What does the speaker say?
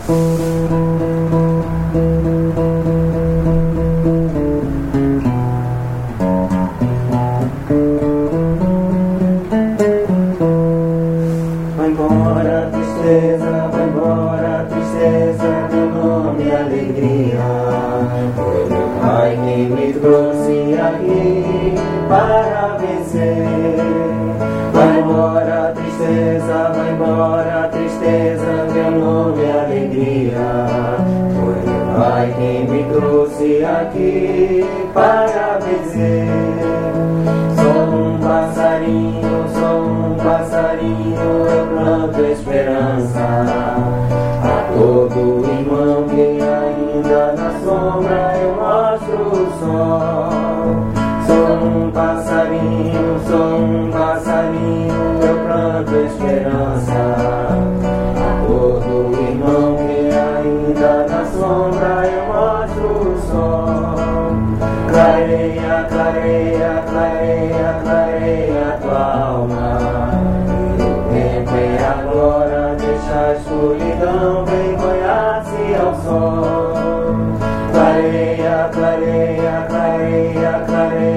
Vai embora tristeza, teu nome é alegria. Foi meu Pai quem me trouxe aqui para vencer. Vai embora tristeza, teu nome é alegria. Foi meu Pai quem me trouxe aqui para vencer. Sou um passarinho, eu planto esperança a todo irmão que ainda na sombra eu mostro o sol. Sou um passarinho, eu planto esperança a todo irmão que ainda na sombra eu mostro o sol. Clareia, clareia, clareia, clareia tua alma. O tempo é agora, deixa a escuridão, vem banhar-se ao sol. Clareia, clareia, clareia, clareia.